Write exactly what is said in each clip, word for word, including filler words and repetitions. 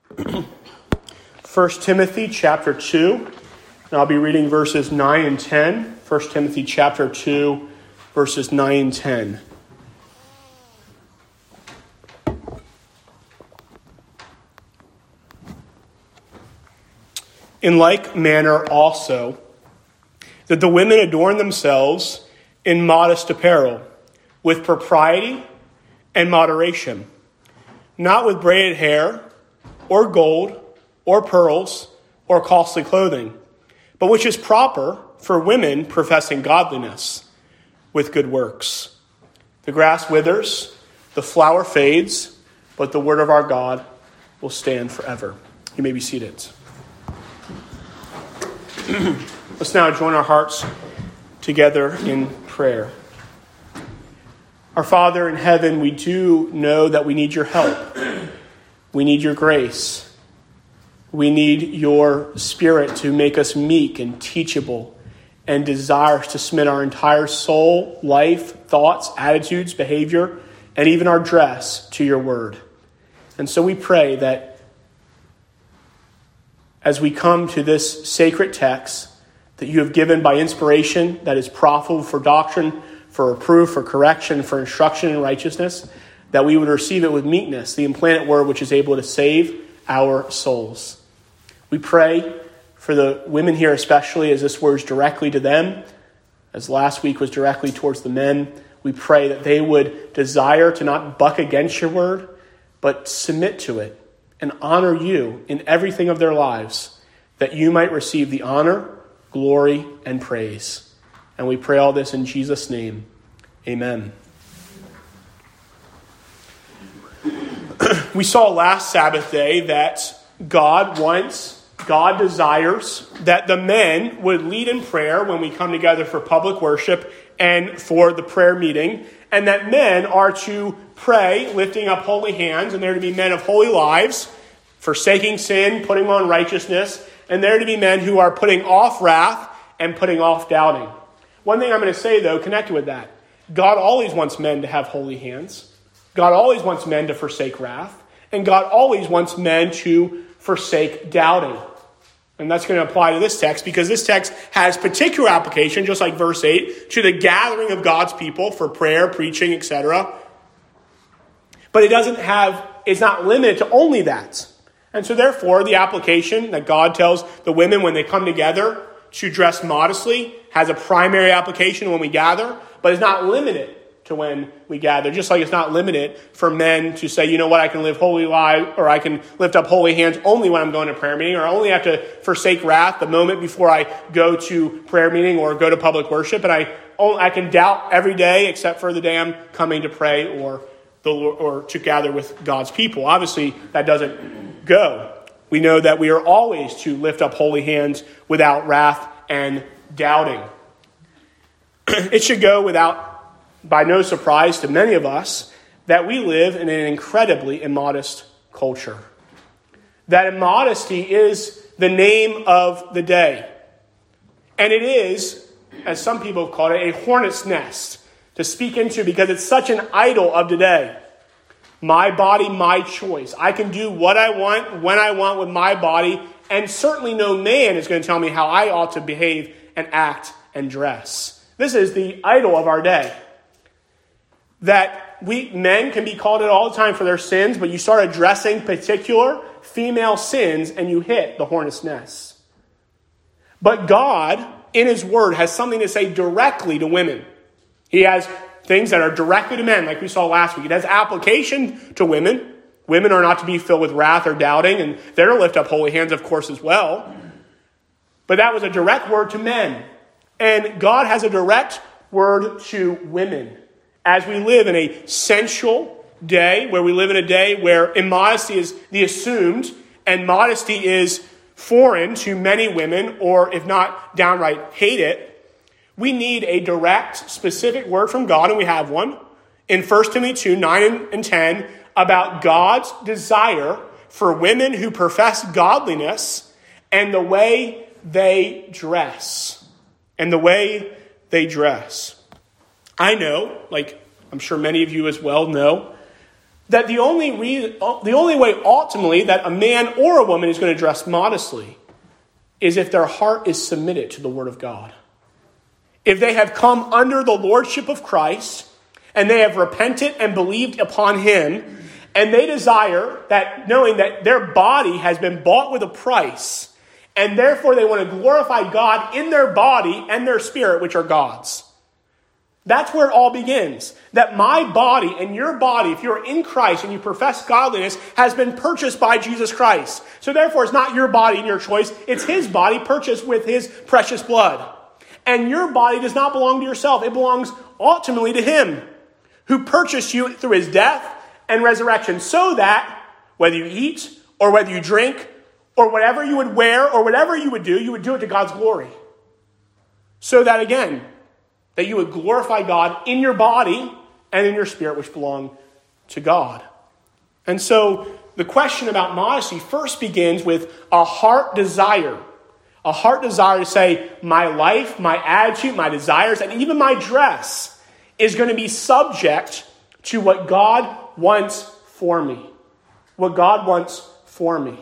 First Timothy chapter two, and I'll be reading verses nine and ten. First Timothy chapter two, verses nine and ten. In like manner also, that the women adorn themselves in modest apparel, with propriety and moderation, not with braided hair, or gold, or pearls, or costly clothing, but which is proper for women professing godliness, with good works. The grass withers, the flower fades, but the word of our God will stand forever. You may be seated. Let's now join our hearts together in prayer. Our Father in heaven, we do know that we need your help. We need your grace. We need your Spirit to make us meek and teachable and desire to submit our entire soul, life, thoughts, attitudes, behavior, and even our dress to your word. And so we pray that as we come to this sacred text that you have given by inspiration that is profitable for doctrine, for reproof, for correction, for instruction in righteousness, that we would receive it with meekness, the implanted word which is able to save our souls. We pray for the women here especially, as this word is directly to them, as last week was directly towards the men. We pray that they would desire to not buck against your word, but submit to it and honor you in everything of their lives, that you might receive the honor, glory, and praise. And we pray all this in Jesus' name. Amen. We saw last Sabbath day that God wants, God desires that the men would lead in prayer when we come together for public worship and for the prayer meeting, and that men are to pray, lifting up holy hands, and they're to be men of holy lives, forsaking sin, putting on righteousness, and they're to be men who are putting off wrath and putting off doubting. One thing I'm going to say, though, connected with that, God always wants men to have holy hands. God always wants men to forsake wrath. And God always wants men to forsake doubting. And that's going to apply to this text because this text has particular application, just like verse eight, to the gathering of God's people for prayer, preaching, et cetera. But it doesn't have, it's not limited to only that. And so therefore, the application that God tells the women when they come together to dress modestly has a primary application when we gather, but is not limited to when we gather. Just like it's not limited for men to say, you know what, I can live holy lives, or I can lift up holy hands only when I'm going to prayer meeting, or I only have to forsake wrath the moment before I go to prayer meeting or go to public worship, and I I can doubt every day except for the day I'm coming to pray or the or to gather with God's people. Obviously, that doesn't go. We know that we are always to lift up holy hands without wrath and doubting. It should go without, by no surprise to many of us, that we live in an incredibly immodest culture. That immodesty is the name of the day. And it is, as some people have called it, a hornet's nest to speak into because it's such an idol of today. My body, my choice. I can do what I want, when I want with my body, and certainly no man is going to tell me how I ought to behave and act and dress. This is the idol of our day. That we men can be called out all the time for their sins, but you start addressing particular female sins and you hit the hornet's nest. But God, in his word, has something to say directly to women. He has things that are directly to men, like we saw last week. It has application to women. Women are not to be filled with wrath or doubting, and they're to lift up holy hands, of course, as well. But that was a direct word to men. And God has a direct word to women. As we live in a sensual day, where we live in a day where immodesty is the assumed, and modesty is foreign to many women, or if not downright hate it, we need a direct, specific word from God, and we have one, in First Timothy two, nine and ten, about God's desire for women who profess godliness and the way they dress. And the way they dress. I know, like I'm sure many of you as well know, that the only reason, the only way ultimately that a man or a woman is going to dress modestly is if their heart is submitted to the Word of God. If they have come under the lordship of Christ and they have repented and believed upon him, and they desire that, knowing that their body has been bought with a price, and therefore they want to glorify God in their body and their spirit, which are God's. That's where it all begins. That my body and your body, if you're in Christ and you profess godliness, has been purchased by Jesus Christ. So therefore, it's not your body and your choice. It's his body purchased with his precious blood. And your body does not belong to yourself. It belongs ultimately to him who purchased you through his death and resurrection, so that whether you eat or whether you drink or whatever you would wear or whatever you would do, you would do it to God's glory. So that again, that you would glorify God in your body and in your spirit, which belong to God. And so the question about modesty first begins with a heart desire. A heart desire to say, my life, my attitude, my desires, and even my dress is going to be subject to what God wants for me. What God wants for me.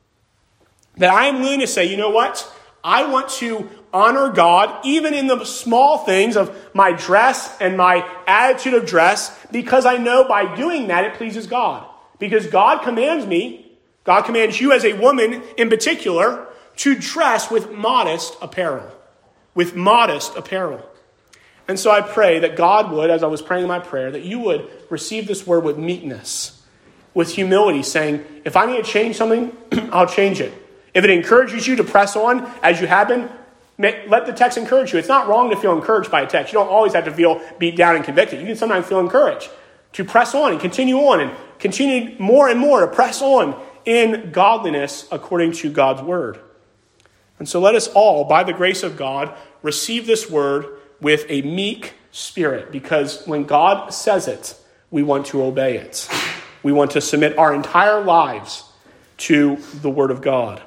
That I am willing to say, you know what? I want to honor God even in the small things of my dress and my attitude of dress, because I know by doing that it pleases God. Because God commands me, God commands you as a woman in particular, to dress with modest apparel. With modest apparel. And so I pray that God would, as I was praying my prayer, that you would receive this word with meekness, with humility, saying, if I need to change something, I'll change it. If it encourages you to press on as you have been, let the text encourage you. It's not wrong to feel encouraged by a text. You don't always have to feel beat down and convicted. You can sometimes feel encouraged to press on and continue on and continue more and more to press on in godliness according to God's word. And so let us all, by the grace of God, receive this word with a meek spirit, because when God says it, we want to obey it. We want to submit our entire lives to the word of God.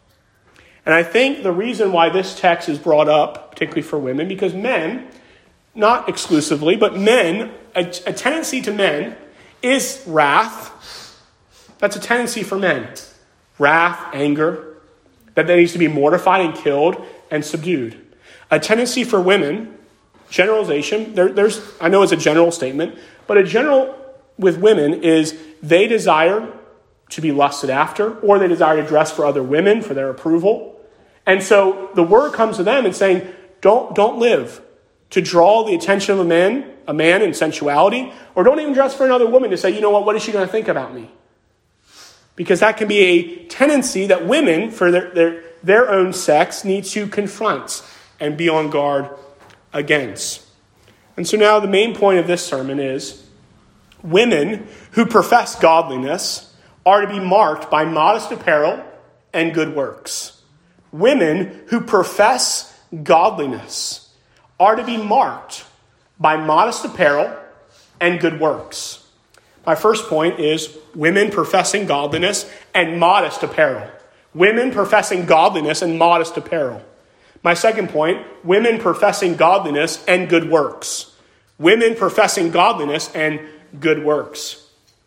And I think the reason why this text is brought up, particularly for women, because men, not exclusively, but men, a, a tendency to men is wrath. That's a tendency for men. Wrath, anger, that that needs to be mortified and killed and subdued. A tendency for women, generalization, there, there's, I know it's a general statement, but a general with women is they desire to be lusted after, or they desire to dress for other women for their approval. And so the word comes to them and saying, don't, don't live to draw the attention of a man, a man in sensuality, or don't even dress for another woman to say, you know what, what is she going to think about me? Because that can be a tendency that women, for their, their, their own sex, need to confront and be on guard against. And so now the main point of this sermon is women who profess godliness are to be marked by modest apparel and good works. Women who profess godliness are to be marked by modest apparel and good works. My first point is women professing godliness and modest apparel. Women professing godliness and modest apparel. My second point, women professing godliness and good works. Women professing godliness and good works.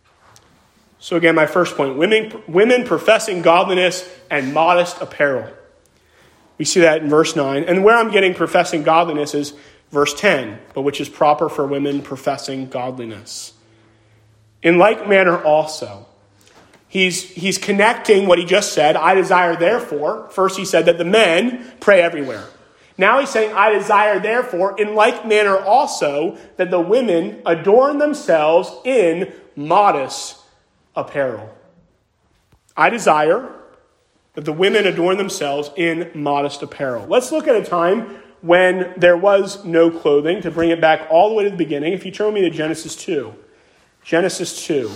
So again, my first point, women, women professing godliness and modest apparel. We see that in verse nine. And where I'm getting professing godliness is verse ten, but which is proper for women professing godliness. In like manner also, he's, he's connecting what he just said, I desire therefore. First he said that the men pray everywhere. Now he's saying, I desire therefore, in like manner also, that the women adorn themselves in modest apparel. I desire that the women adorn themselves in modest apparel. Let's look at a time when there was no clothing, to bring it back all the way to the beginning. If you turn with me to Genesis two. Genesis two.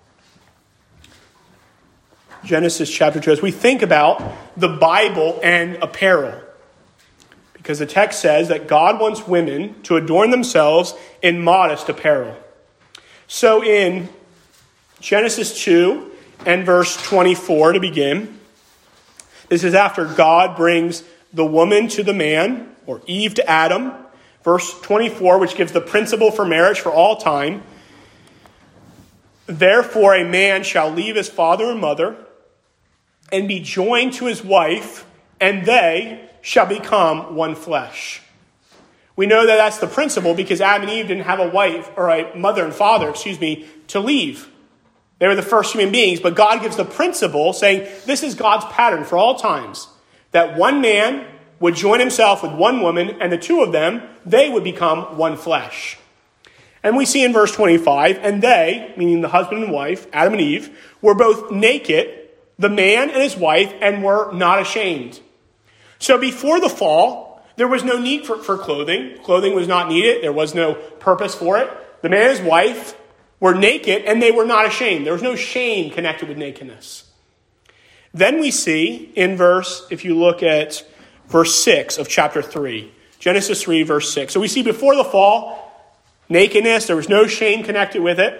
Genesis chapter two. As we think about the Bible and apparel, because the text says that God wants women to adorn themselves in modest apparel. So in Genesis two and verse twenty-four to begin, this is after God brings the woman to the man, or Eve to Adam. Verse twenty-four, which gives the principle for marriage for all time. Therefore a man shall leave his father and mother and be joined to his wife, and they shall become one flesh. We know that that's the principle because Adam and Eve didn't have a wife or a mother and father, excuse me, to leave. They were the first human beings, but God gives the principle saying this is God's pattern for all times, that one man would join himself with one woman, and the two of them, they would become one flesh. And we see in verse twenty-five, and they, meaning the husband and wife, Adam and Eve, were both naked, the man and his wife, and were not ashamed. So before the fall, there was no need for, for clothing. Clothing was not needed. There was no purpose for it. The man and his wife were naked, and they were not ashamed. There was no shame connected with nakedness. Then we see in verse, if you look at verse six of chapter three, Genesis three, verse six. So we see before the fall, nakedness, there was no shame connected with it.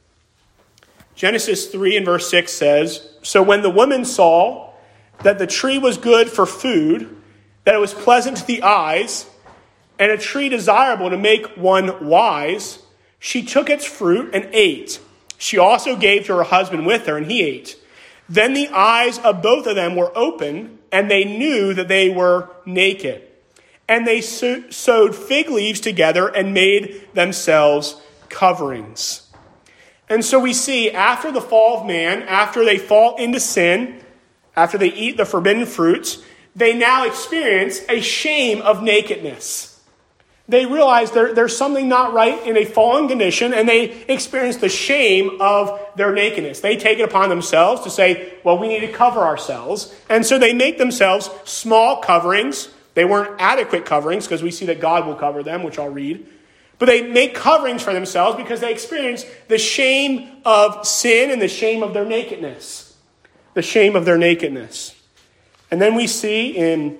Genesis three and verse six says, so when the woman saw that the tree was good for food, that it was pleasant to the eyes, and a tree desirable to make one wise, she took its fruit and ate. She also gave to her husband with her, and he ate. Then the eyes of both of them were open, and they knew that they were naked. And they sewed fig leaves together and made themselves coverings. And so we see after the fall of man, after they fall into sin, after they eat the forbidden fruits, they now experience a shame of nakedness. They realize there, there's something not right in a fallen condition, and they experience the shame of their nakedness. They take it upon themselves to say, well, we need to cover ourselves. And so they make themselves small coverings. They weren't adequate coverings because we see that God will cover them, which I'll read. But they make coverings for themselves because they experience the shame of sin and the shame of their nakedness. The shame of their nakedness. And then we see in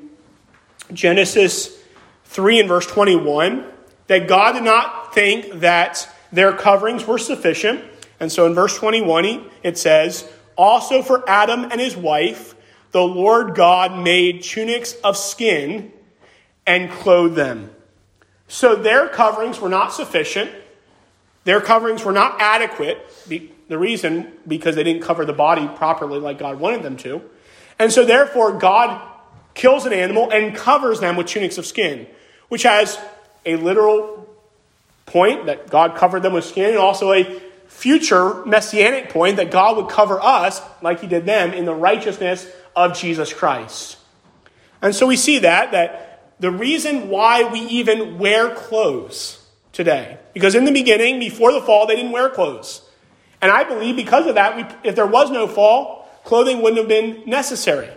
Genesis three and verse twenty-one that God did not think that their coverings were sufficient. And so in verse twenty-one it says, also for Adam and his wife, the Lord God made tunics of skin and clothed them. So their coverings were not sufficient. Their coverings were not adequate. The reason, because they didn't cover the body properly like God wanted them to. And so therefore, God kills an animal and covers them with tunics of skin, which has a literal point that God covered them with skin, and also a future messianic point that God would cover us, like he did them, in the righteousness of Jesus Christ. And so we see that, that the reason why we even wear clothes today, because in the beginning, before the fall, they didn't wear clothes. And I believe because of that, we, if there was no fall, clothing wouldn't have been necessary.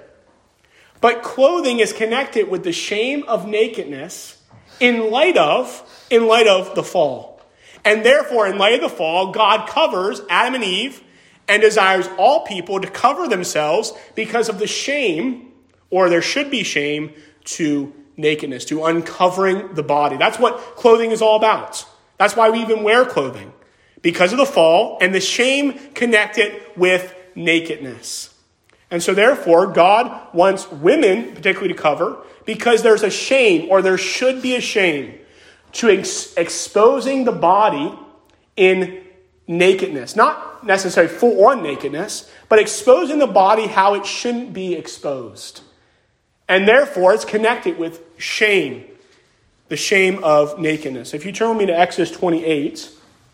But clothing is connected with the shame of nakedness in light of, in light of the fall. And therefore, in light of the fall, God covers Adam and Eve and desires all people to cover themselves because of the shame, or there should be shame, to nakedness, to uncovering the body. That's what clothing is all about. That's why we even wear clothing, because of the fall and the shame connected with nakedness. And so therefore, God wants women particularly to cover because there's a shame, or there should be a shame, to ex- exposing the body in nakedness. Not necessarily full-on nakedness, but exposing the body how it shouldn't be exposed. And therefore, it's connected with shame, the shame of nakedness. If you turn with me to Exodus twenty-eight,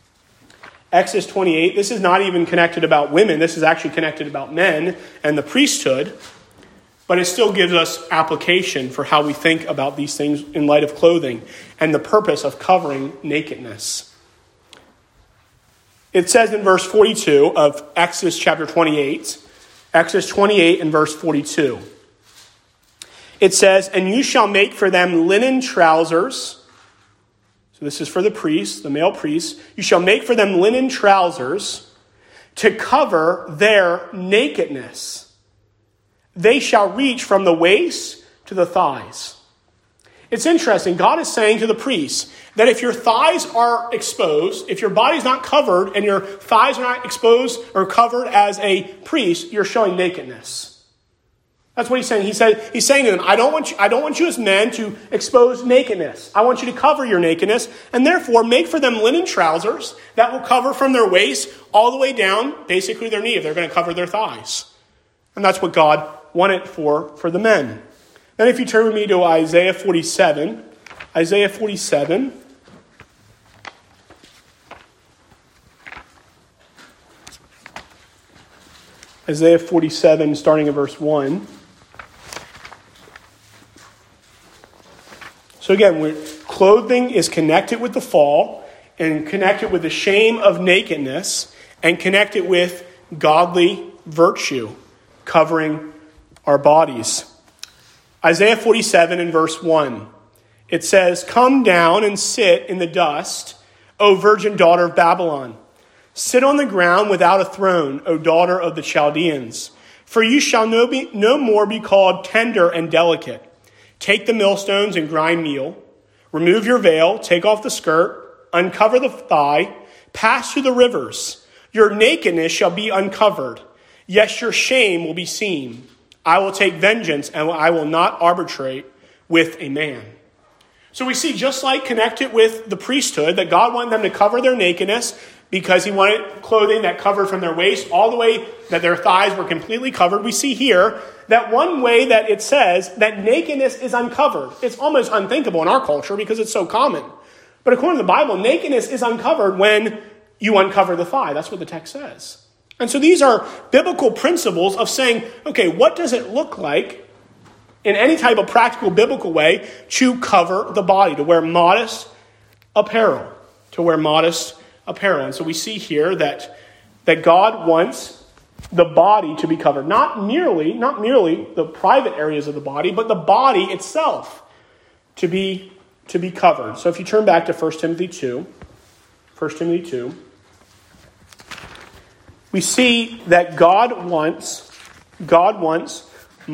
Exodus twenty-eight, this is not even connected about women. This is actually connected about men and the priesthood. But it still gives us application for how we think about these things in light of clothing and the purpose of covering nakedness. It says in verse forty-two of Exodus chapter twenty-eight, Exodus twenty-eight and verse forty-two. It says, and you shall make for them linen trousers. So this is for the priests, the male priests. You shall make for them linen trousers to cover their nakedness. They shall reach from the waist to the thighs. It's interesting. God is saying to the priests that if your thighs are exposed, if your body's not covered and your thighs are not exposed or covered as a priest, you're showing nakedness. That's what he's saying. He said, he's saying to them, I don't want you, I don't want you as men to expose nakedness. I want you to cover your nakedness, and therefore make for them linen trousers that will cover from their waist all the way down, basically their knee, if they're going to cover their thighs. And that's what God wanted for, for the men. Then if you turn with me to Isaiah forty-seven, Isaiah forty-seven. Isaiah forty-seven, starting at verse one. So again, we're, clothing is connected with the fall and connected with the shame of nakedness and connected with godly virtue covering our bodies. Isaiah forty-seven and verse one. It says, "Come down and sit in the dust, O virgin daughter of Babylon. Sit on the ground without a throne, O daughter of the Chaldeans. For you shall no, be, no more be called tender and delicate. Take the millstones and grind meal. Remove your veil, take off the skirt, uncover the thigh, pass through the rivers. Your nakedness shall be uncovered. Yes, your shame will be seen. I will take vengeance, and I will not arbitrate with a man." So we see, just like connected with the priesthood, that God wanted them to cover their nakedness because he wanted clothing that covered from their waist all the way that their thighs were completely covered. We see here that one way that it says that nakedness is uncovered. It's almost unthinkable in our culture because it's so common. But according to the Bible, nakedness is uncovered when you uncover the thigh. That's what the text says. And so these are biblical principles of saying, okay, what does it look like in any type of practical biblical way to cover the body, to wear modest apparel, to wear modest apparel. And so we see here that, that God wants the body to be covered. Not merely, not merely the private areas of the body, but the body itself to be, to be covered. So if you turn back to First Timothy two, First Timothy two, we see that God wants, God wants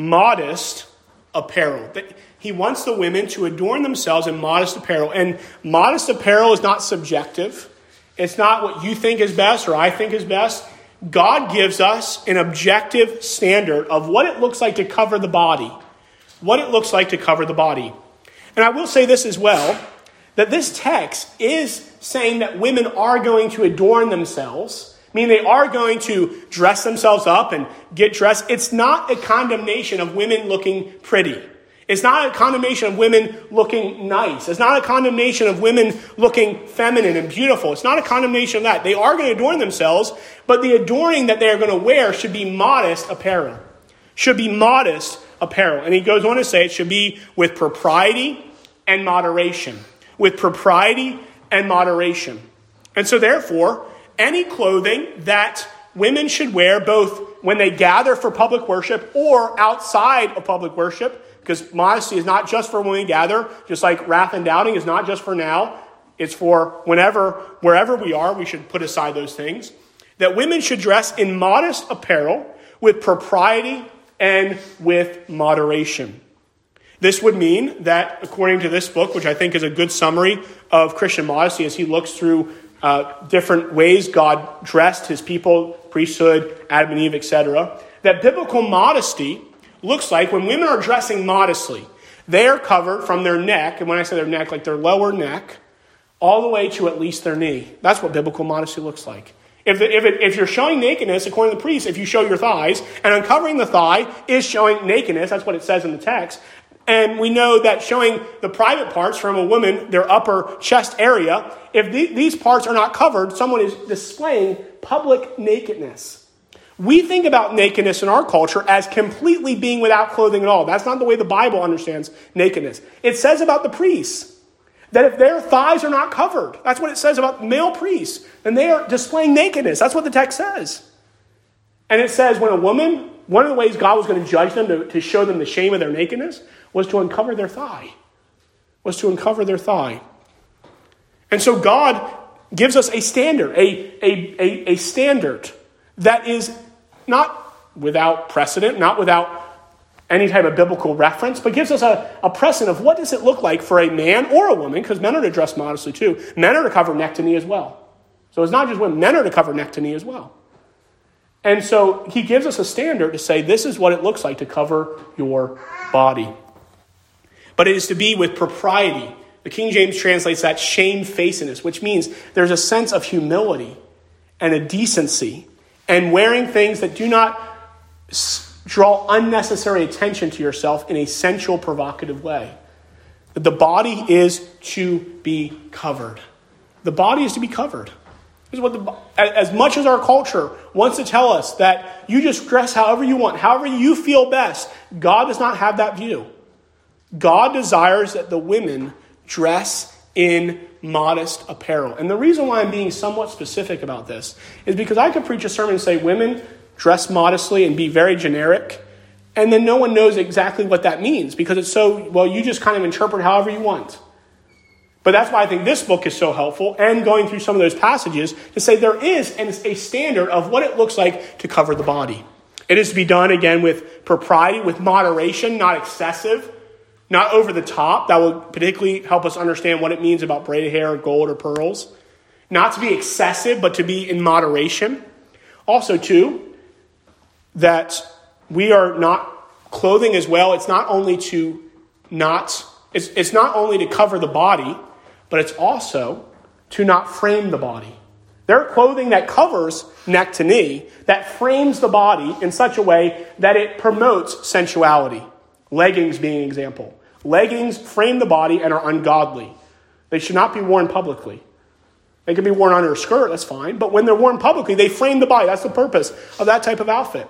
modest apparel. He wants the women to adorn themselves in modest apparel. And modest apparel is not subjective. It's not what you think is best or I think is best. God gives us an objective standard of what it looks like to cover the body. What it looks like to cover the body. And I will say this as well, that this text is saying that women are going to adorn themselves, meaning they are going to dress themselves up and get dressed. It's not a condemnation of women looking pretty. It's not a condemnation of women looking nice. It's not a condemnation of women looking feminine and beautiful. It's not a condemnation of that. They are going to adorn themselves, but the adorning that they are going to wear should be modest apparel. Should be modest apparel. And he goes on to say it should be with propriety and moderation. With propriety and moderation. And so therefore, any clothing that women should wear, both when they gather for public worship or outside of public worship, because modesty is not just for when we gather, just like wrath and doubting is not just for now. It's for whenever, wherever we are, we should put aside those things. That women should dress in modest apparel with propriety and with moderation. This would mean that, according to this book, which I think is a good summary of Christian modesty as he looks through uh, different ways God dressed his people, priesthood, Adam and Eve, et cetera, that biblical modesty looks like when women are dressing modestly, they are covered from their neck, and when I say their neck, like their lower neck, all the way to at least their knee. That's what biblical modesty looks like. If, the, if, it, if you're showing nakedness, according to the priest, if you show your thighs, and uncovering the thigh is showing nakedness, that's what it says in the text, and we know that showing the private parts from a woman, their upper chest area, if the, these parts are not covered, someone is displaying public nakedness. We think about nakedness in our culture as completely being without clothing at all. That's not the way the Bible understands nakedness. It says about the priests that if their thighs are not covered, that's what it says about male priests, then they are displaying nakedness. That's what the text says. And it says when a woman, one of the ways God was going to judge them to, to show them the shame of their nakedness was to uncover their thigh. Was to uncover their thigh. And so God gives us a standard, a, a, a, a standard that is not without precedent, not without any type of biblical reference, but gives us a, a precedent of what does it look like for a man or a woman, because men are to dress modestly too. Men are to cover neck to knee as well. So it's not just women, men are to cover neck to knee as well. And so he gives us a standard to say this is what it looks like to cover your body. But it is to be with propriety. The King James translates that shamefacedness, which means there's a sense of humility and a decency and wearing things that do not draw unnecessary attention to yourself in a sensual, provocative way. The body is to be covered. The body is to be covered. This is what the, as much as our culture wants to tell us that you just dress however you want, however you feel best, God does not have that view. God desires that the women dress in modest apparel. And the reason why I'm being somewhat specific about this is because I could preach a sermon and say women dress modestly and be very generic, and then no one knows exactly what that means because it's so, well, you just kind of interpret however you want. But that's why I think this book is so helpful, and going through some of those passages to say there is a standard of what it looks like to cover the body. It is to be done, again, with propriety, with moderation, not excessive, not over the top. That will particularly help us understand what it means about braided hair or gold or pearls. Not to be excessive, but to be in moderation. Also, too, that we are not clothing as well. It's not only to not, it's, it's not only to cover the body, but it's also to not frame the body. There are clothing that covers neck to knee, that frames the body in such a way that it promotes sensuality. Leggings being an example. Leggings frame the body and are ungodly. They should not be worn publicly. They can be worn under a skirt, that's fine. But when they're worn publicly, they frame the body. That's the purpose of that type of outfit.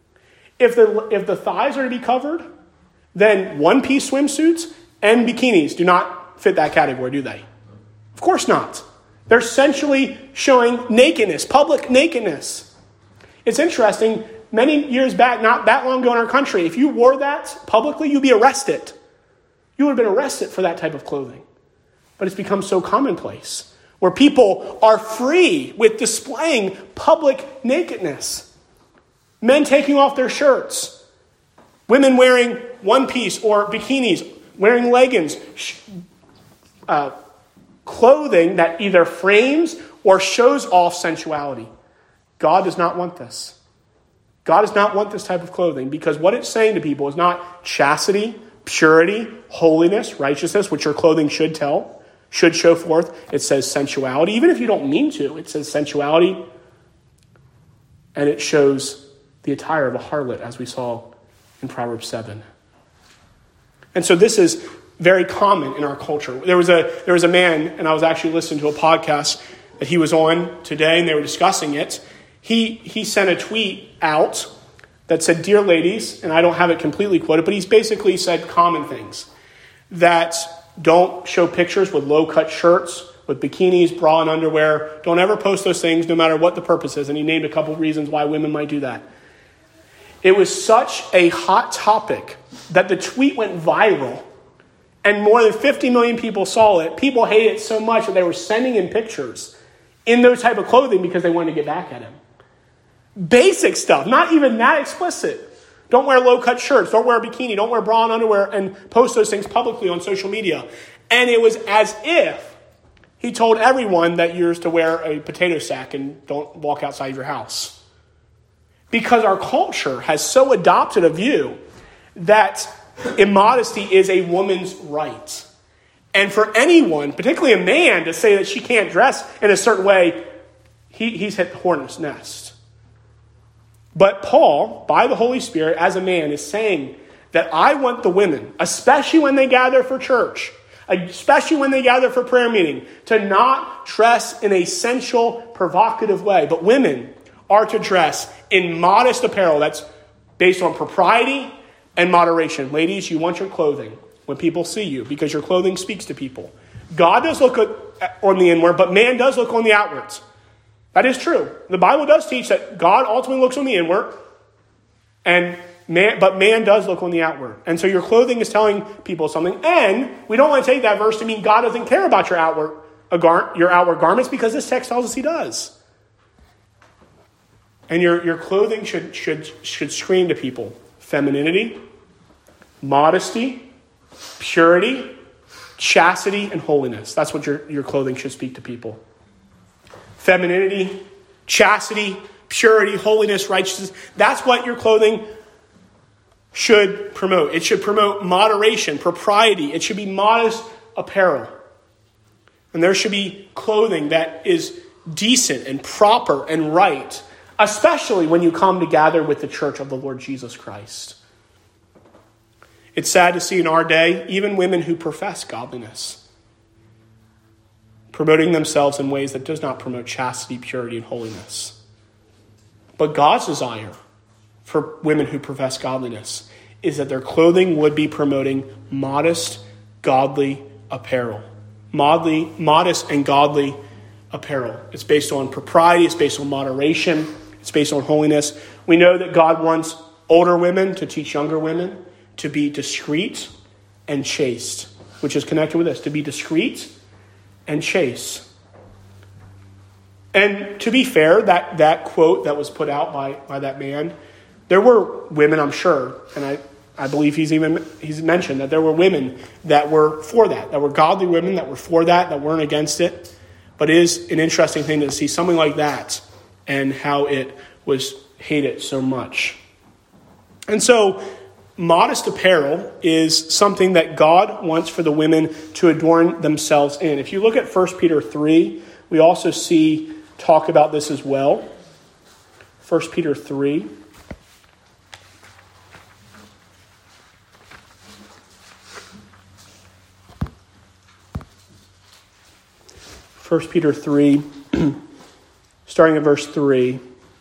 If the, if the thighs are to be covered, then one-piece swimsuits and bikinis do not fit that category, do they? Of course not. They're essentially showing nakedness, public nakedness. It's interesting, many years back, not that long ago in our country, if you wore that publicly, you'd be arrested. You would have been arrested for that type of clothing. But it's become so commonplace, where people are free with displaying public nakedness. Men taking off their shirts. Women wearing one piece or bikinis, wearing leggings. Uh, clothing that either frames or shows off sensuality. God does not want this. God does not want this type of clothing because what it's saying to people is not chastity, purity, holiness, righteousness, which your clothing should tell, should show forth. It says sensuality. Even if you don't mean to, it says sensuality. And it shows the attire of a harlot, as we saw in Proverbs seven. And so this is very common in our culture. There was a there was a man, and I was actually listening to a podcast that he was on today, and they were discussing it. He he sent a tweet out that said, "Dear ladies," and I don't have it completely quoted, but he's basically said common things. That don't show pictures with low-cut shirts, with bikinis, bra, and underwear. Don't ever post those things, no matter what the purpose is. And he named a couple of reasons why women might do that. It was such a hot topic that the tweet went viral. And more than fifty million people saw it. People hated it so much that they were sending him pictures in those type of clothing because they wanted to get back at him. Basic stuff, not even that explicit. Don't wear low-cut shirts. Don't wear a bikini. Don't wear bra and underwear and post those things publicly on social media. And it was as if he told everyone that you're to wear a potato sack and don't walk outside your house. Because our culture has so adopted a view that immodesty is a woman's right. And for anyone, particularly a man, to say that she can't dress in a certain way, he, he's hit the hornet's nest. But Paul, by the Holy Spirit, as a man, is saying that I want the women, especially when they gather for church, especially when they gather for prayer meeting, to not dress in a sensual, provocative way. But women are to dress in modest apparel that's based on propriety and moderation. Ladies, you want your clothing when people see you because your clothing speaks to people. God does look at, on the inward, but man does look on the outwards. That is true. The Bible does teach that God ultimately looks on the inward, and man, but man does look on the outward. And so your clothing is telling people something. And we don't want to take that verse to mean God doesn't care about your outward, your outward garments, because this text tells us he does. And your, your clothing should, should, should scream to people femininity, modesty, purity, chastity, and holiness. That's what your, your clothing should speak to people. Femininity, chastity, purity, holiness, righteousness. That's what your clothing should promote. It should promote moderation, propriety. It should be modest apparel. And there should be clothing that is decent and proper and right, especially when you come to gather with the church of the Lord Jesus Christ. It's sad to see in our day, even women who profess godliness, promoting themselves in ways that does not promote chastity, purity, and holiness. But God's desire for women who profess godliness is that their clothing would be promoting modest, godly apparel. Modly, modest and godly apparel. It's based on propriety. It's based on moderation. It's based on holiness. We know that God wants older women to teach younger women to be discreet and chaste, which is connected with this, to be discreet and chaste. And to be fair, that, that quote that was put out by, by that man, there were women, I'm sure, and I, I believe he's even he's mentioned that there were women that were for that, that were godly women that were for that, that weren't against it. But it is an interesting thing to see something like that and how it was hated so much. And so modest apparel is something that God wants for the women to adorn themselves in. If you look at First Peter three, we also see talk about this as well. First Peter three. First Peter three, starting at verse three.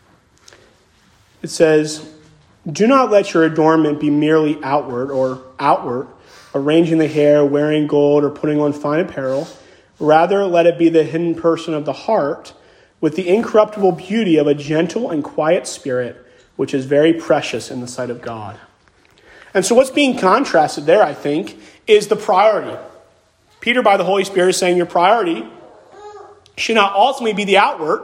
It says, "Do not let your adornment be merely outward or outward, arranging the hair, wearing gold, or putting on fine apparel. Rather, let it be the hidden person of the heart, with the incorruptible beauty of a gentle and quiet spirit, which is very precious in the sight of God." And so what's being contrasted there, I think, is the priority. Peter, by the Holy Spirit, is saying your priority should not ultimately be the outward,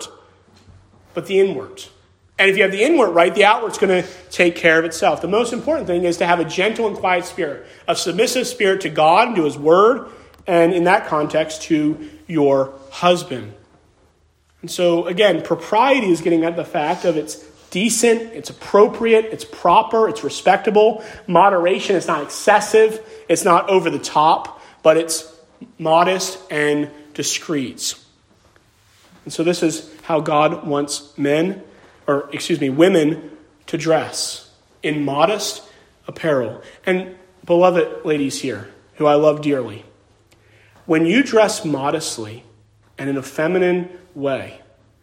but the inward. And if you have the inward right, the outward's going to take care of itself. The most important thing is to have a gentle and quiet spirit, a submissive spirit to God and to his word, and in that context, to your husband. And so, again, propriety is getting at the fact of it's decent, it's appropriate, it's proper, it's respectable. Moderation is not excessive, it's not over the top, but it's modest and discreet. And so this is how God wants men, or excuse me, women to dress in modest apparel. And beloved ladies here, who I love dearly, when you dress modestly and in a feminine way,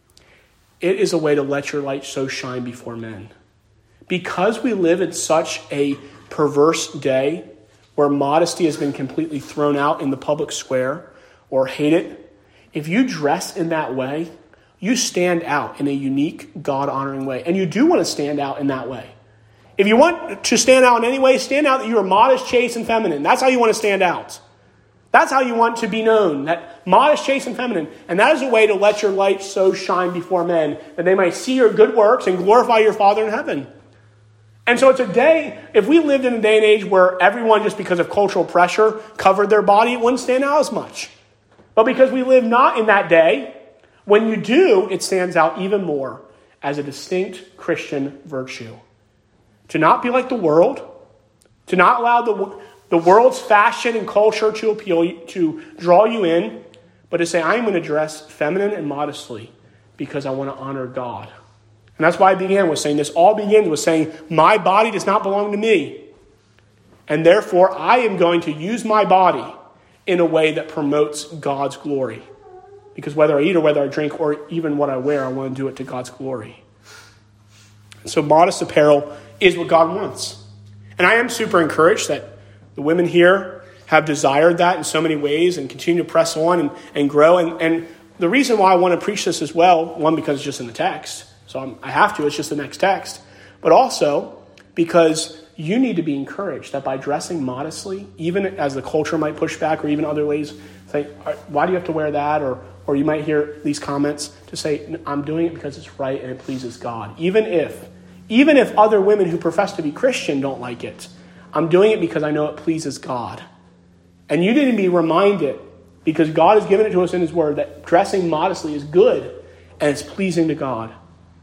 it is a way to let your light so shine before men. Because we live in such a perverse day where modesty has been completely thrown out in the public square or hated, if you dress in that way, you stand out in a unique, God-honoring way. And you do want to stand out in that way. If you want to stand out in any way, stand out that you are modest, chaste, and feminine. That's how you want to stand out. That's how you want to be known, that modest, chaste, and feminine. And that is a way to let your light so shine before men that they might see your good works and glorify your Father in heaven. And so it's a day, if we lived in a day and age where everyone, just because of cultural pressure, covered their body, it wouldn't stand out as much. But because we live not in that day, when you do, it stands out even more as a distinct Christian virtue. To not be like the world, to not allow the, the world's fashion and culture to appeal, to draw you in, but to say, I'm going to dress feminine and modestly because I want to honor God. And that's why I began with saying this. All begins with saying, my body does not belong to me. And therefore, I am going to use my body in a way that promotes God's glory. Because whether I eat or whether I drink or even what I wear, I want to do it to God's glory. So modest apparel is what God wants. And I am super encouraged that the women here have desired that in so many ways and continue to press on and, and grow. And, and the reason why I want to preach this as well, one, because it's just in the text. So I'm, I have to, it's just the next text. But also because you need to be encouraged that by dressing modestly, even as the culture might push back or even other ways, say, why do you have to wear that? Or or you might hear these comments to say, I'm doing it because it's right and it pleases God. Even if, even if other women who profess to be Christian don't like it, I'm doing it because I know it pleases God. And you need to be reminded, because God has given it to us in his word, that dressing modestly is good and it's pleasing to God.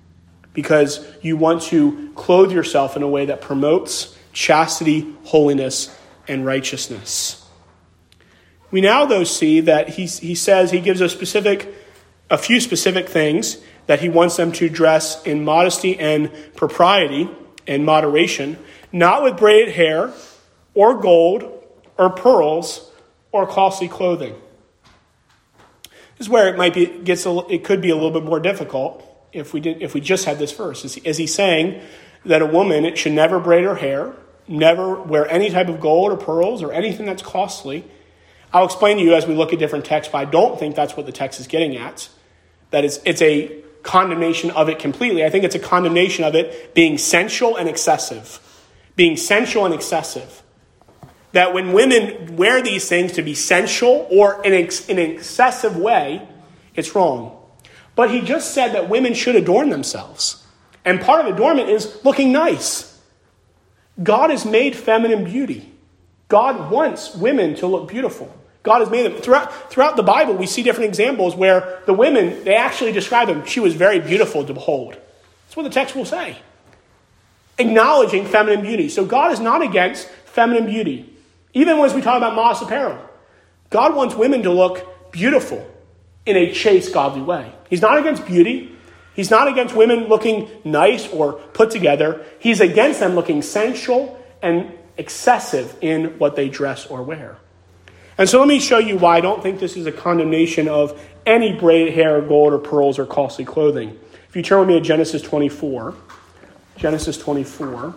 because you want to clothe yourself in a way that promotes chastity, holiness, and righteousness. We now, though, see that he, he says he gives a specific, a few specific things that he wants them to dress in modesty and propriety and moderation, not with braided hair or gold or pearls or costly clothing. This is where it might be gets a, it could be a little bit more difficult if we did if we just had this verse. Is he, is he saying that a woman it should never braid her hair, never wear any type of gold or pearls or anything that's costly? I'll explain to you as we look at different texts, but I don't think that's what the text is getting at. That it's it's a condemnation of it completely. I think it's a condemnation of it being sensual and excessive. Being sensual and excessive. That when women wear these things to be sensual or in, ex- in an excessive way, it's wrong. But he just said that women should adorn themselves. And part of adornment is looking nice. God has made feminine beauty. God wants women to look beautiful. God has made them. Throughout, throughout the Bible, we see different examples where the women, they actually describe them. She was very beautiful to behold. That's what the text will say. Acknowledging feminine beauty. So God is not against feminine beauty. Even as we talk about modest apparel. God wants women to look beautiful in a chaste, godly way. He's not against beauty. He's not against women looking nice or put together. He's against them looking sensual and excessive in what they dress or wear. And so let me show you why I don't think this is a condemnation of any braided hair, gold, or pearls, or costly clothing. If you turn with me to Genesis twenty-four. Genesis twenty-four.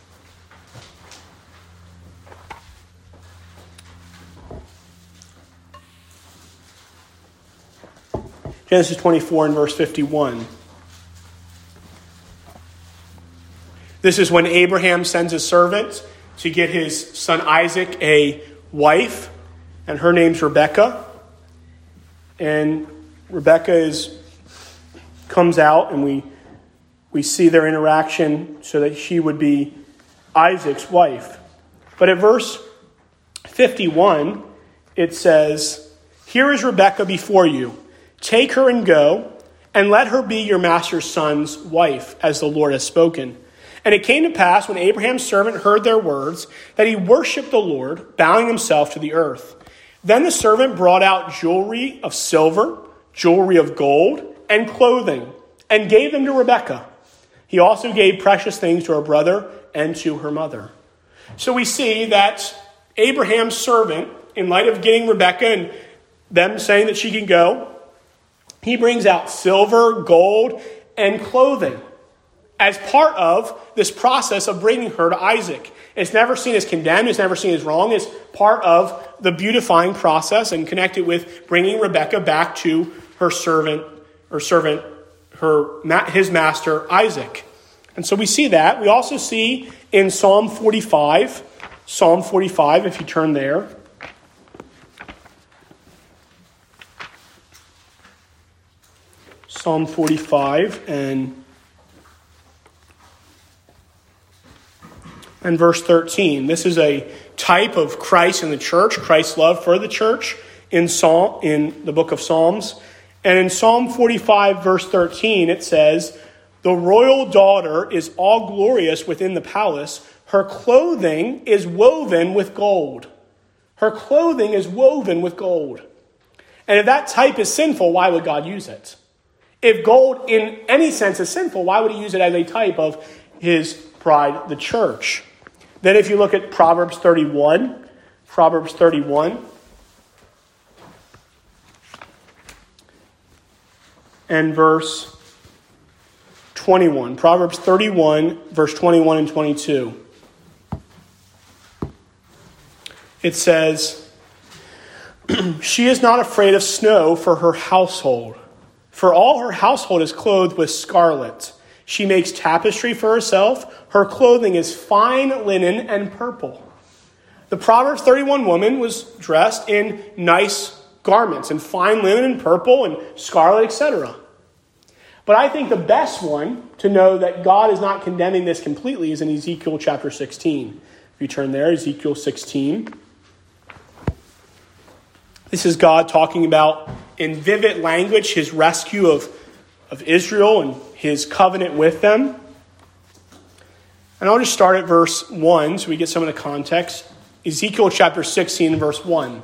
Genesis twenty-four and verse fifty-one. This is when Abraham sends a servant to get his son Isaac a wife. And her name's Rebekah. And Rebekah is comes out and we we see their interaction so that she would be Isaac's wife. But at verse fifty-one, it says, "Here is Rebekah before you. Take her and go, and let her be your master's son's wife, as the Lord has spoken." And it came to pass, when Abraham's servant heard their words, that he worshipped the Lord, bowing himself to the earth. Then the servant brought out jewelry of silver, jewelry of gold, and clothing, and gave them to Rebekah. He also gave precious things to her brother and to her mother. So we see that Abraham's servant, in light of getting Rebekah and them saying that she can go, he brings out silver, gold, and clothing as part of this process of bringing her to Isaac. It's never seen as condemned. It's never seen as wrong. It's part of the beautifying process and connected with bringing Rebekah back to her servant, or servant, her his master, Isaac. And so we see that. We also see in Psalm forty-five, Psalm forty-five, if you turn there, Psalm forty-five and and verse thirteen. This is a type of Christ in the church, Christ's love for the church in Psalm in the book of Psalms. And in Psalm forty-five, verse thirteen, it says, "The royal daughter is all glorious within the palace. Her clothing is woven with gold." Her clothing is woven with gold. And if that type is sinful, why would God use it? If gold in any sense is sinful, why would he use it as a type of his bride, the church? Then if you look at Proverbs thirty-one, Proverbs thirty-one, and verse twenty-one. Proverbs thirty-one, verse twenty-one and twenty-two. It says, "She is not afraid of snow for her household, for all her household is clothed with scarlet. She makes tapestry for herself. Her clothing is fine linen and purple." The Proverbs thirty-one woman was dressed in nice garments, in fine linen and purple and scarlet, et cetera. But I think the best one to know that God is not condemning this completely is in Ezekiel chapter sixteen. If you turn there, Ezekiel sixteen. This is God talking about, in vivid language, his rescue of of Israel and his covenant with them. And I'll just start at verse one so we get some of the context. Ezekiel chapter sixteen, verse one.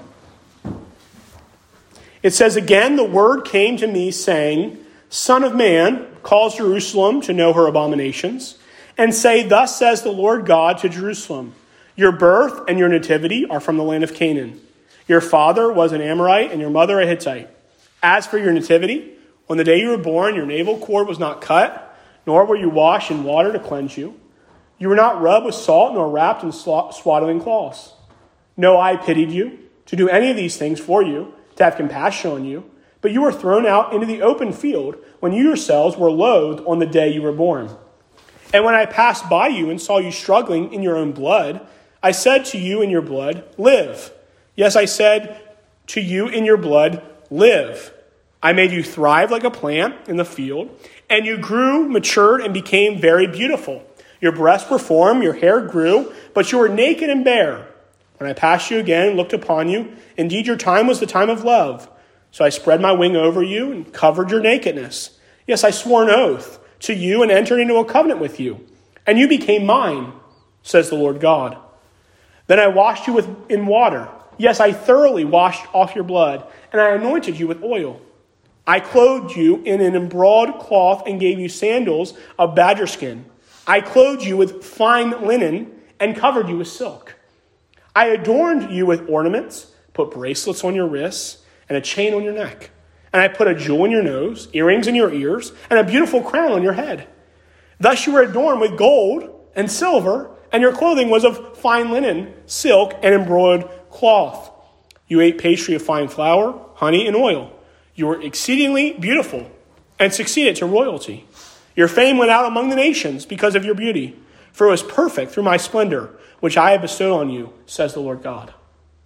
It says, "Again, the word came to me saying, Son of man, cause Jerusalem to know her abominations, and say, Thus says the Lord God to Jerusalem, Your birth and your nativity are from the land of Canaan. Your father was an Amorite and your mother a Hittite. As for your nativity, on the day you were born, your navel cord was not cut, nor were you washed in water to cleanse you. You were not rubbed with salt, nor wrapped in swaddling cloths. No eye pitied you to do any of these things for you, to have compassion on you, but you were thrown out into the open field when you yourselves were loathed on the day you were born. And when I passed by you and saw you struggling in your own blood, I said to you in your blood, Live. Yes, I said to you in your blood, Live. I made you thrive like a plant in the field, and you grew, matured, and became very beautiful. Your breasts were formed, your hair grew, but you were naked and bare. When I passed you again and looked upon you, indeed your time was the time of love. So I spread my wing over you and covered your nakedness. Yes, I swore an oath to you and entered into a covenant with you. And you became mine, says the Lord God. Then I washed you with in water. Yes, I thoroughly washed off your blood, and I anointed you with oil. I clothed you in an embroidered cloth and gave you sandals of badger skin. I clothed you with fine linen and covered you with silk. I adorned you with ornaments, put bracelets on your wrists, and a chain on your neck. And I put a jewel in your nose, earrings in your ears, and a beautiful crown on your head. Thus you were adorned with gold and silver, and your clothing was of fine linen, silk, and embroidered cloth. You ate pastry of fine flour, honey, and oil. You were exceedingly beautiful and succeeded to royalty. Your fame went out among the nations because of your beauty, for it was perfect through my splendor, which I have bestowed on you, says the Lord God."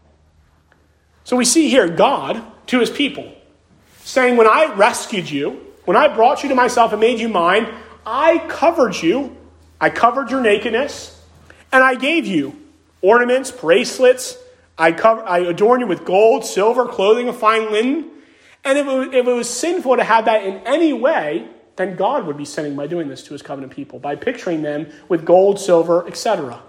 So we see here God to his people saying, when I rescued you, when I brought you to myself and made you mine, I covered you, I covered your nakedness, and I gave you ornaments, bracelets, I, cover, I adorned you with gold, silver, clothing of fine linen. And if it, was, if it was sinful to have that in any way, then God would be sinning by doing this to his covenant people, by picturing them with gold, silver, et cetera.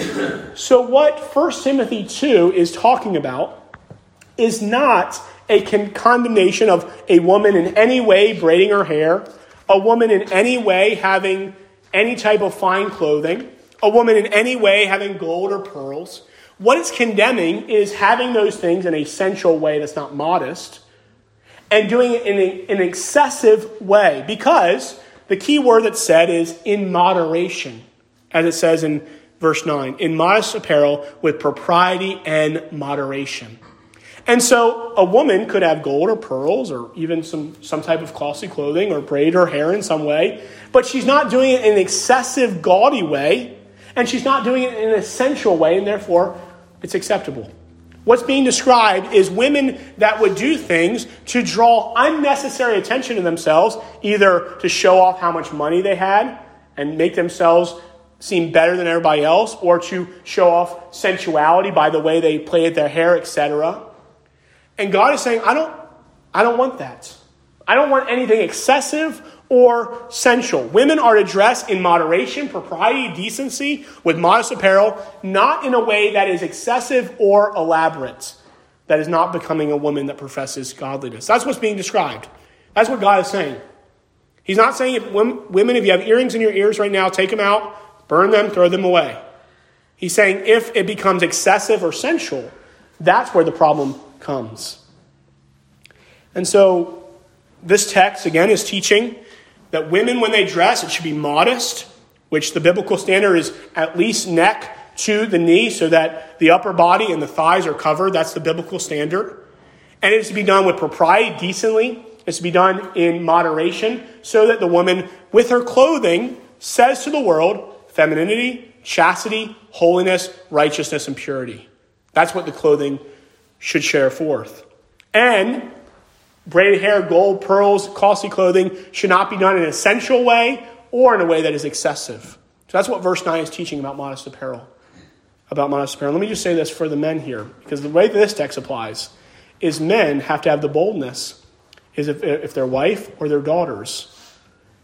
So what First Timothy two is talking about is not a con- condemnation of a woman in any way braiding her hair, a woman in any way having any type of fine clothing, a woman in any way having gold or pearls. What it's condemning is having those things in a sensual way that's not modest, and doing it in, a, in an excessive way, because the key word that's said is in moderation, as it says in verse nine, in modest apparel with propriety and moderation. And so a woman could have gold or pearls or even some, some type of costly clothing or braid her hair in some way, but she's not doing it in an excessive, gaudy way, and she's not doing it in an essential way, and therefore it's acceptable. What's being described is women that would do things to draw unnecessary attention to themselves, either to show off how much money they had and make themselves seem better than everybody else, or to show off sensuality by the way they plaited their hair, et cetera. And God is saying, I don't, I don't want that. I don't want anything excessive or sensual. Women are to dress in moderation, propriety, decency, with modest apparel, not in a way that is excessive or elaborate, that is not becoming a woman that professes godliness. That's what's being described. That's what God is saying. He's not saying, if women, if you have earrings in your ears right now, take them out, burn them, throw them away. He's saying if it becomes excessive or sensual, that's where the problem comes. And so this text, again, is teaching that women, when they dress, it should be modest, which the biblical standard is at least neck to the knee so that the upper body and the thighs are covered. That's the biblical standard. And it is to be done with propriety, decently. It's to be done in moderation so that the woman, with her clothing, says to the world, femininity, chastity, holiness, righteousness, and purity. That's what the clothing should share forth. And braided hair, gold, pearls, costly clothing should not be done in an essential way or in a way that is excessive. So that's what verse nine is teaching about modest apparel. About modest apparel. Let me just say this for the men here, because the way that this text applies is men have to have the boldness, is if, if their wife or their daughters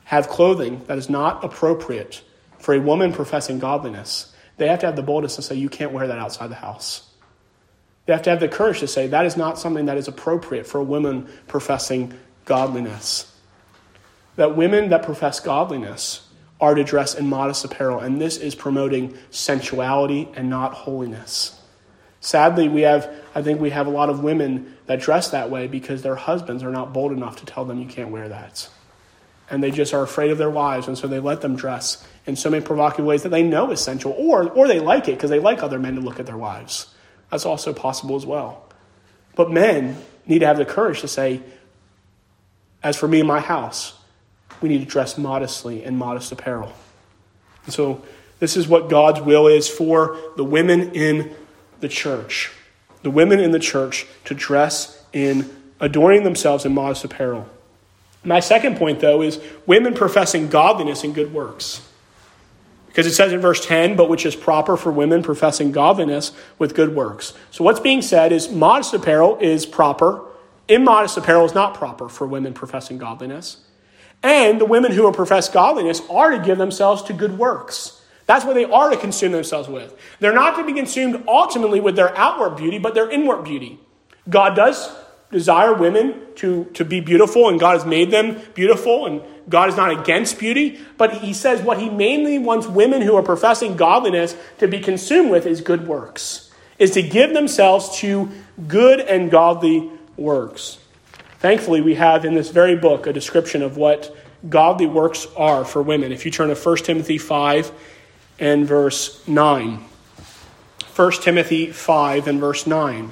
have clothing that is not appropriate for a woman professing godliness, they have to have the boldness to say, you can't wear that outside the house. They have to have the courage to say, that is not something that is appropriate for a woman professing godliness. That women that profess godliness are to dress in modest apparel, and this is promoting sensuality and not holiness. Sadly, we have, I think we have a lot of women that dress that way because their husbands are not bold enough to tell them you can't wear that. And they just are afraid of their wives, and so they let them dress in so many provocative ways that they know is sensual, or, or they like it because they like other men to look at their wives. That's also possible as well. But men need to have the courage to say, as for me and my house, we need to dress modestly in modest apparel. And so this is what God's will is for the women in the church. The women in the church to dress in adorning themselves in modest apparel. My second point, though, is women professing godliness and good works. Because it says in verse ten, but which is proper for women professing godliness with good works. So what's being said is modest apparel is proper. Immodest apparel is not proper for women professing godliness. And the women who are profess godliness are to give themselves to good works. That's what they are to consume themselves with. They're not to be consumed ultimately with their outward beauty, but their inward beauty. God does desire women to, to be beautiful, and God has made them beautiful, and God is not against beauty. But he says what he mainly wants women who are professing godliness to be consumed with is good works, is to give themselves to good and godly works. Thankfully, we have in this very book a description of what godly works are for women. If you turn to First Timothy five and verse nine. First Timothy five and verse nine.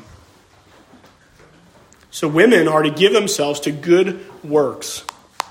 So women are to give themselves to good works.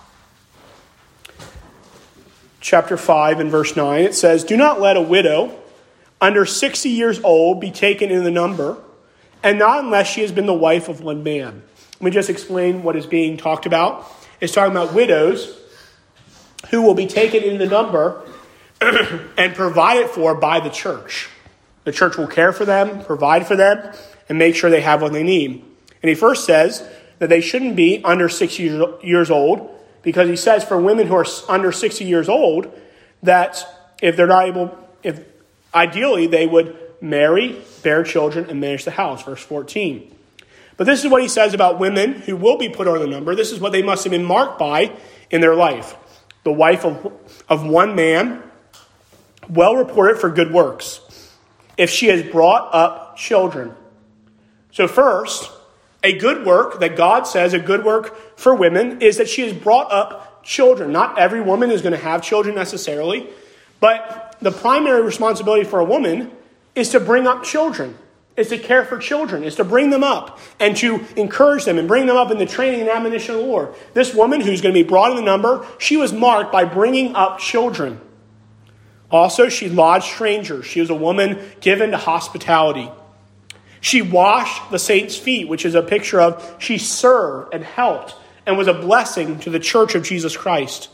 Chapter five and verse nine, it says, do not let a widow under sixty years old be taken in the number, and not unless she has been the wife of one man. Let me just explain what is being talked about. It's talking about widows who will be taken in the number and provided for by the church. The church will care for them, provide for them, and make sure they have what they need. And he first says that they shouldn't be under sixty years old, because he says for women who are under sixty years old, that if they're not able, if ideally they would marry, bear children, and manage the house, verse fourteen. But this is what he says about women who will be put on the number. This is what they must have been marked by in their life. The wife of, of one man, well reported for good works, if she has brought up children. So first, a good work that God says, a good work for women, is that she has brought up children. Not every woman is going to have children necessarily, but the primary responsibility for a woman is to bring up children, is to care for children, is to bring them up and to encourage them and bring them up in the training and admonition of the Lord. This woman who's going to be brought in the number, she was marked by bringing up children. Also, she lodged strangers. She was a woman given to hospitality. She washed the saints' feet, which is a picture of she served and helped and was a blessing to the church of Jesus Christ.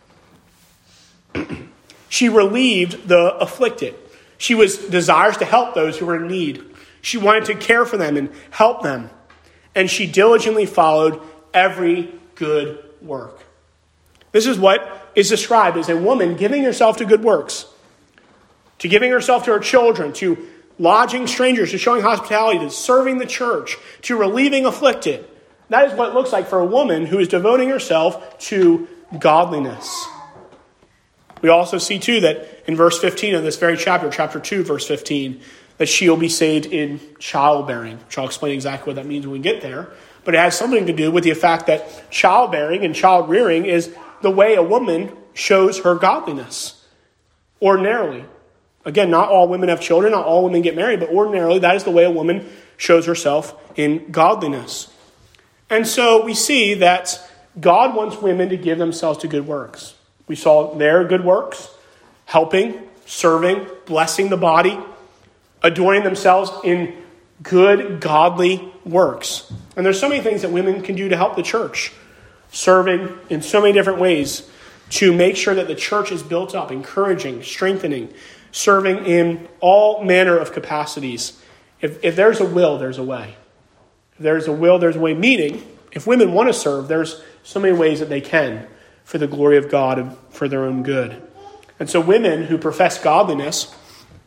She relieved the afflicted. She was desirous to help those who were in need. She wanted to care for them and help them. And she diligently followed every good work. This is what is described as a woman giving herself to good works, to giving herself to her children, to lodging strangers, to showing hospitality, to serving the church, to relieving afflicted. That is what it looks like for a woman who is devoting herself to godliness. We also see, too, that in verse fifteen of this very chapter, chapter two, verse fifteen, that she will be saved in childbearing, which I'll explain exactly what that means when we get there. But it has something to do with the fact that childbearing and child rearing is the way a woman shows her godliness. Ordinarily. Again, not all women have children, not all women get married, but ordinarily that is the way a woman shows herself in godliness. And so we see that God wants women to give themselves to good works. We saw their good works, helping, serving, blessing the body, adorning themselves in good, godly works. And there's so many things that women can do to help the church, serving in so many different ways to make sure that the church is built up, encouraging, strengthening, serving in all manner of capacities. If, if there's a will, there's a way. If there's a will, there's a way. Meaning, if women want to serve, there's so many ways that they can. for the glory of God and for their own good. And so women who profess godliness,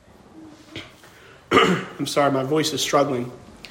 I'm sorry, my voice is struggling.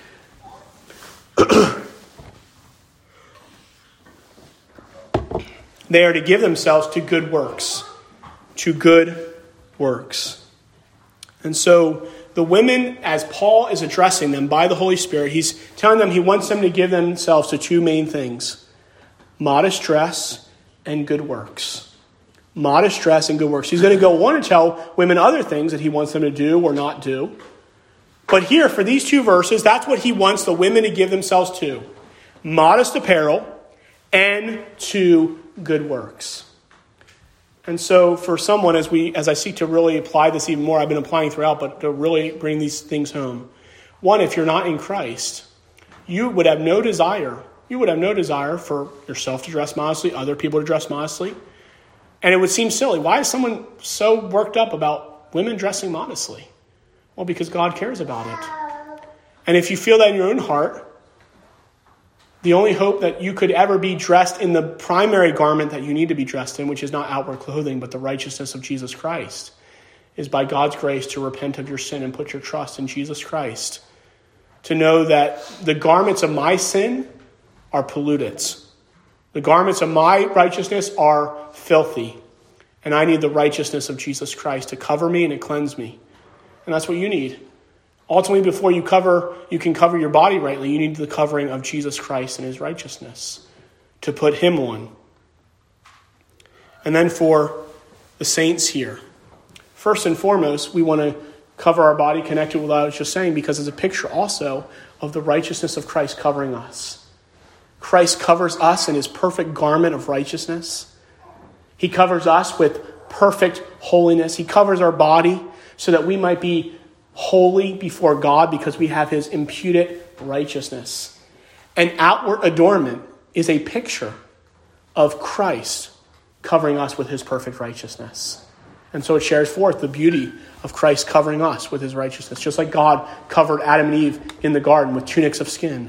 They are to give themselves to good works, to good works. And so the women, as Paul is addressing them by the Holy Spirit, he's telling them he wants them to give themselves to two main things: modest dress and good works. Modest dress and good works. He's going to go on to tell women other things that he wants them to do or not do. But here, for these two verses, that's what he wants the women to give themselves to: modest apparel and to good works. And so for someone, as we as I seek to really apply this even more, I've been applying throughout, but to really bring these things home. One, if you're not in Christ, you would have no desire. You would have no desire for yourself to dress modestly, other people to dress modestly. And it would seem silly. Why is someone so worked up about women dressing modestly? Well, because God cares about it. And if you feel that in your own heart, the only hope that you could ever be dressed in the primary garment that you need to be dressed in, which is not outward clothing, but the righteousness of Jesus Christ, is by God's grace to repent of your sin and put your trust in Jesus Christ. To know that the garments of my sin are polluted. The garments of my righteousness are filthy. And I need the righteousness of Jesus Christ to cover me and to cleanse me. And that's what you need. Ultimately, before you cover, you can cover your body rightly, you need the covering of Jesus Christ and his righteousness to put him on. And then for the saints here, first and foremost, we want to cover our body connected with what I was just saying, because it's a picture also of the righteousness of Christ covering us. Christ covers us in his perfect garment of righteousness. He covers us with perfect holiness. He covers our body so that we might be holy before God because we have his imputed righteousness. And outward adornment is a picture of Christ covering us with his perfect righteousness. And so it shares forth the beauty of Christ covering us with his righteousness, just like God covered Adam and Eve in the garden with tunics of skin.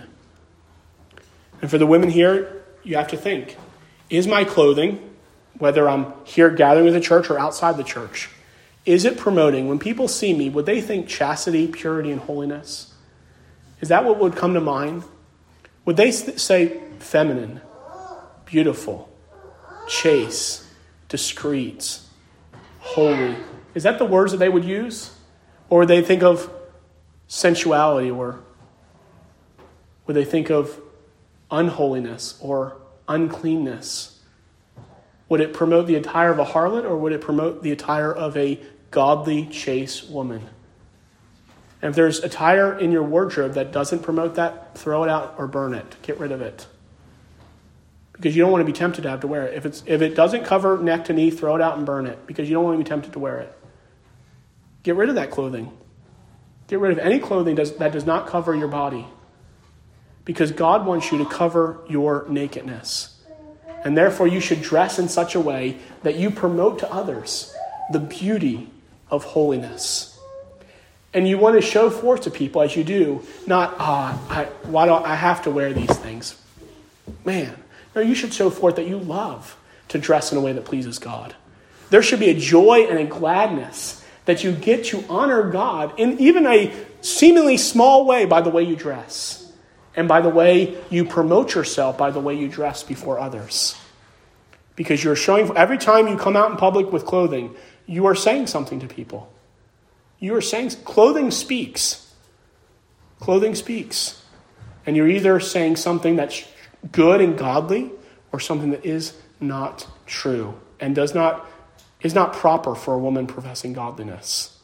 And for the women here, you have to think, is my clothing, whether I'm here gathering with the church or outside the church, is it promoting, when people see me, would they think chastity, purity, and holiness? Is that what would come to mind? Would they say feminine, beautiful, chaste, discreet, holy? Is that the words that they would use? Or would they think of sensuality? Or would they think of unholiness or uncleanness? Would it promote the attire of a harlot, or would it promote the attire of a godly, chaste woman? And if there's attire in your wardrobe that doesn't promote that, throw it out or burn it. Get rid of it. Because you don't want to be tempted to have to wear it. If it's if it doesn't cover neck to knee, throw it out and burn it, because you don't want to be tempted to wear it. Get rid of that clothing. Get rid of any clothing does, that does not cover your body. Because God wants you to cover your nakedness. And therefore you should dress in such a way that you promote to others the beauty of holiness. And you want to show forth to people as you do, not, ah, I, why do I have to wear these things? Man, no, you should show forth that you love to dress in a way that pleases God. There should be a joy and a gladness that you get to honor God in even a seemingly small way by the way you dress. And by the way you promote yourself, by the way you dress before others. Because you're showing, every time you come out in public with clothing, you are saying something to people. You are saying, clothing speaks. Clothing speaks. And you're either saying something that's good and godly, or something that is not true and does not is not proper for a woman professing godliness.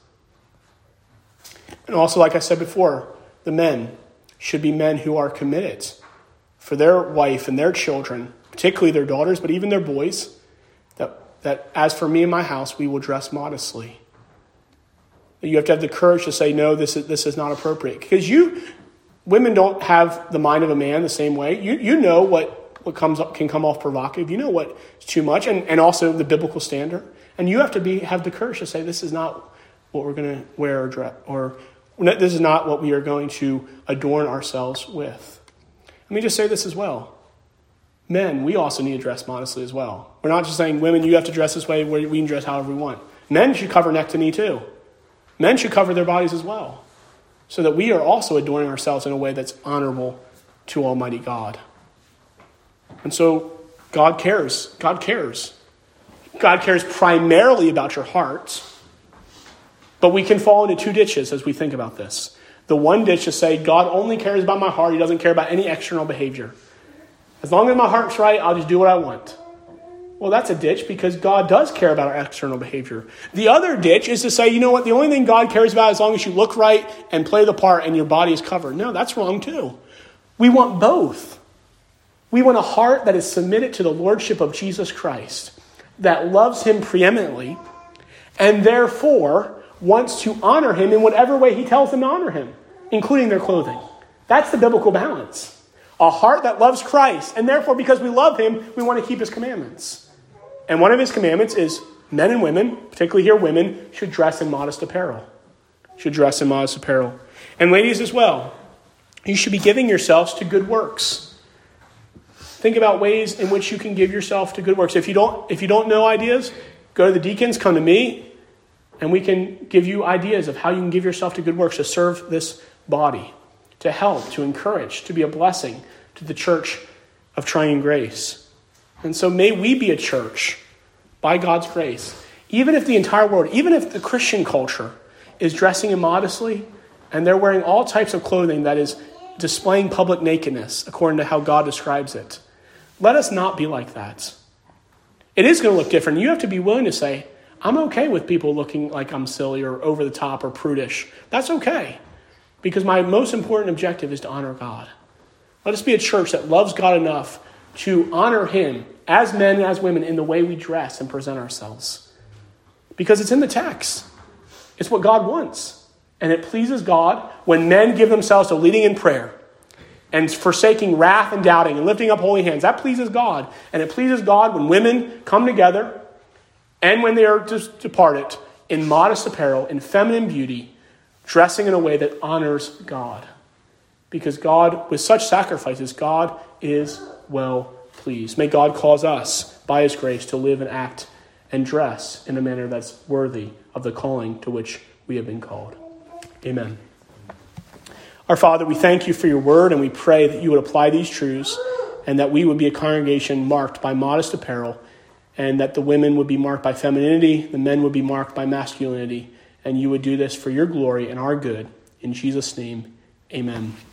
And also, like I said before, the men should be men who are committed for their wife and their children, particularly their daughters, but even their boys, that, that as for me and my house, we will dress modestly. You have to have the courage to say, no, this is, this is not appropriate. Because you, women don't have the mind of a man the same way. You you know what, what comes up, can come off provocative. You know what's too much, and, and also the biblical standard. And you have to be have the courage to say, this is not what we're going to wear or dress, or this is not what we are going to adorn ourselves with. Let me just say this as well. men, we also need to dress modestly as well. We're not just saying, women, you have to dress this way, we can dress however we want. Men should cover neck to knee too. Men should cover their bodies as well, so that we are also adorning ourselves in a way that's honorable to Almighty God. And so God cares. God cares. God cares primarily about your heart. But we can fall into two ditches as we think about this. The one ditch is say, God only cares about my heart. He doesn't care about any external behavior. As long as my heart's right, I'll just do what I want. Well, that's a ditch because God does care about our external behavior. The other ditch is to say, you know what, the only thing God cares about is as long as you look right and play the part and your body is covered. No, that's wrong too. We want both. We want a heart that is submitted to the lordship of Jesus Christ, that loves him preeminently, and therefore wants to honor him in whatever way he tells them to honor him, including their clothing. That's the biblical balance. A heart that loves Christ, and therefore because we love him, we want to keep his commandments. And one of his commandments is men and women, particularly here women, should dress in modest apparel. Should dress in modest apparel. And ladies as well, you should be giving yourselves to good works. Think about ways in which you can give yourself to good works. If you don't, if you don't know ideas, go to the deacons, come to me, and we can give you ideas of how you can give yourself to good works to serve this body, to help, to encourage, to be a blessing to the church of Triune Grace. And so may we be a church, by God's grace, even if the entire world, even if the Christian culture is dressing immodestly and they're wearing all types of clothing that is displaying public nakedness according to how God describes it. Let us not be like that. It is going to look different. You have to be willing to say, I'm okay with people looking like I'm silly or over the top or prudish. That's okay. Because my most important objective is to honor God. Let us be a church that loves God enough to honor him as men and as women in the way we dress and present ourselves. Because it's in the text. It's what God wants. And it pleases God when men give themselves to leading in prayer and forsaking wrath and doubting and lifting up holy hands. That pleases God. And it pleases God when women come together and when they are just departed in modest apparel, in feminine beauty, dressing in a way that honors God. Because God, with such sacrifices, God is well pleased. May God cause us, by his grace, to live and act and dress in a manner that's worthy of the calling to which we have been called. Amen. Our Father, we thank you for your word, and we pray that you would apply these truths and that we would be a congregation marked by modest apparel, and that the women would be marked by femininity, the men would be marked by masculinity, and you would do this for your glory and our good. In Jesus' name, amen.